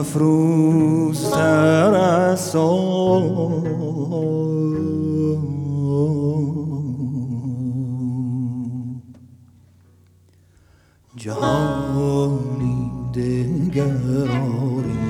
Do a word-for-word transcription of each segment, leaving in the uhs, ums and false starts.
افروزتر از صبح جهانی دگر آری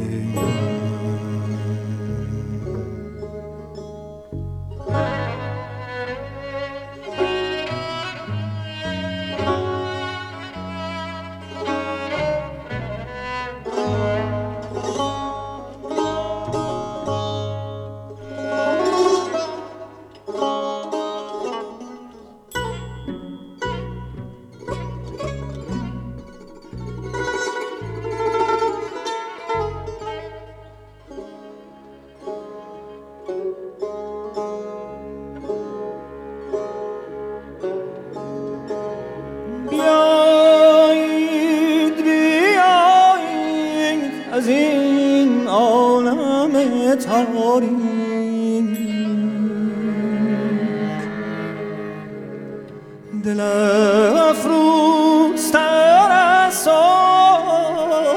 از این عالم تاریک دل افروزتر از صبح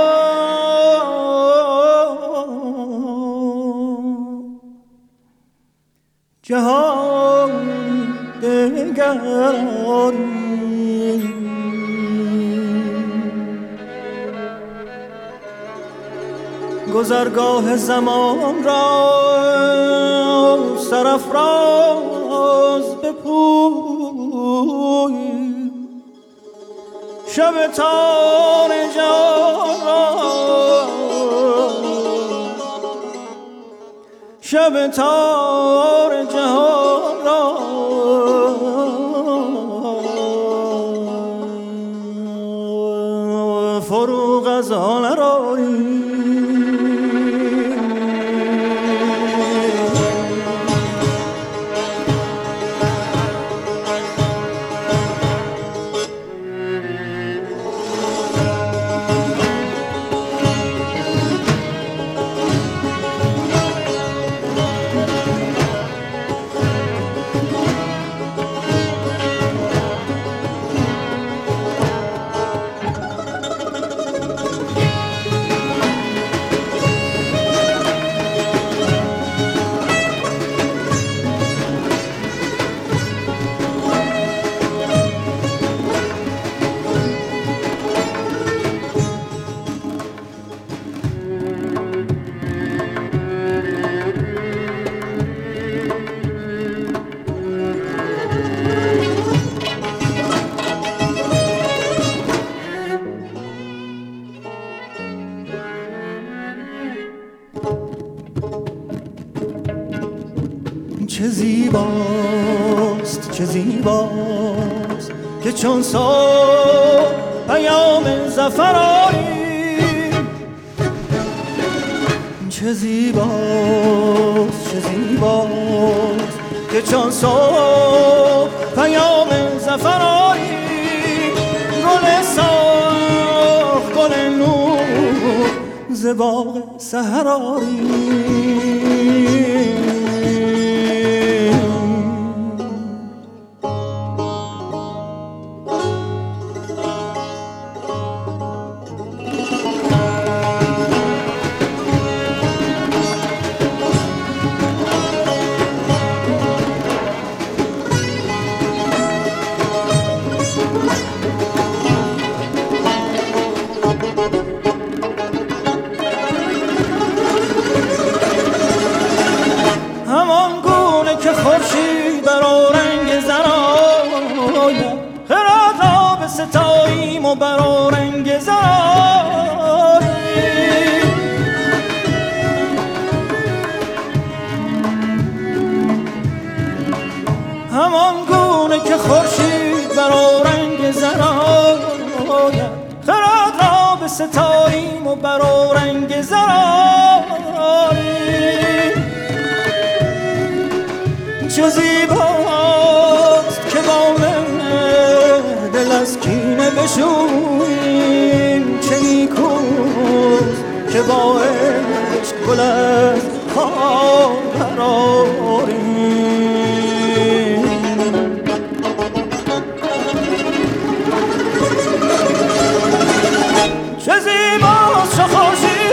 جهان دگر آری گذرگاه زمان را سرافراز بپوی شب تار جهان را شب تار جهان را فروغ از آن رایی چه زیباست چه زیباست که چون صبح پیام ظفر آری چه زیباست چه زیباست که چون صبح پیام ظفر آری گل سرخ گل نور ز باغ سحر آری همان گونه که خورشید بر رنگ زر آید خرد را به ستاییم و بر رنگ زر آید همان گونه که خورشید بر رنگ زر آید خرد را به ستاییم و بر رنگ زر آید چه زیباست که با من دل از کینه بشوییم چه نیکوست که با عشق گل از خار برآریم چه زیباست چه خوشی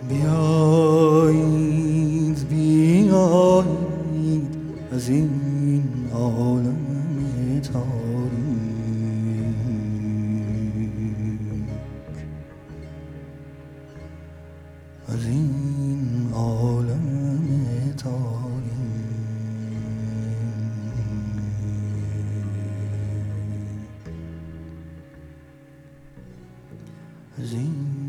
بیایید بیایید از این عالم تاریک، از این عالم تاریک، از این